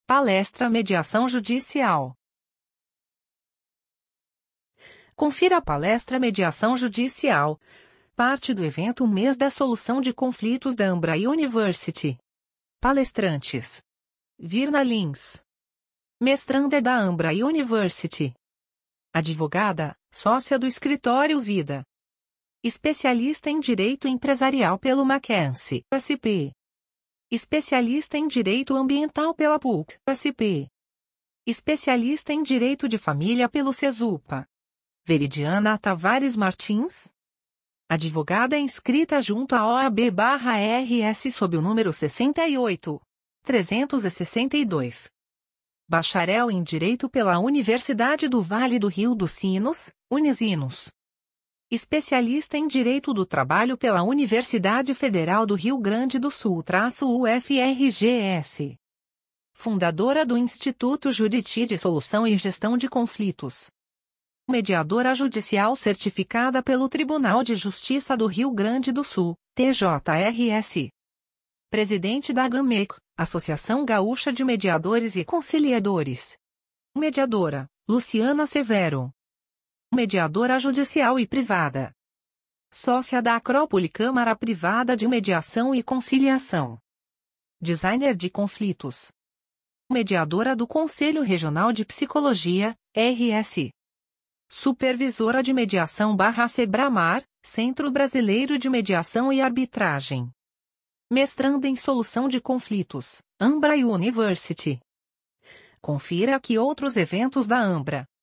Palestra Mediação Judicial. Confira a palestra Mediação Judicial, parte do evento Mês da Solução de Conflitos da Ambra University. Palestrantes: Virna Lins, mestranda da Ambra University. Advogada, sócia do Escritório Vida. Especialista em Direito Empresarial pelo Mackenzie, SP. Especialista em Direito Ambiental pela PUC, SP. Especialista em Direito de Família pelo CESUPA. Veridiana Tavares Martins. Advogada inscrita junto à OAB/RS sob o número 68.362. Bacharel em Direito pela Universidade do Vale do Rio dos Sinos, Unisinos. Especialista em Direito do Trabalho pela Universidade Federal do Rio Grande do Sul-UFRGS. Fundadora do Instituto Juditi de Solução e Gestão de Conflitos. Mediadora judicial certificada pelo Tribunal de Justiça do Rio Grande do Sul, TJRS. Presidente da GAMEC, Associação Gaúcha de Mediadores e Conciliadores. Mediadora, Luciana Severo. Mediadora judicial e privada. Sócia da Acrópole Câmara Privada de Mediação e Conciliação. Designer de conflitos. Mediadora do Conselho Regional de Psicologia, RS. Supervisora de Mediação /Sebramar, Centro Brasileiro de Mediação e Arbitragem. Mestranda em Solução de Conflitos, Ambra University. Confira aqui outros eventos da Ambra.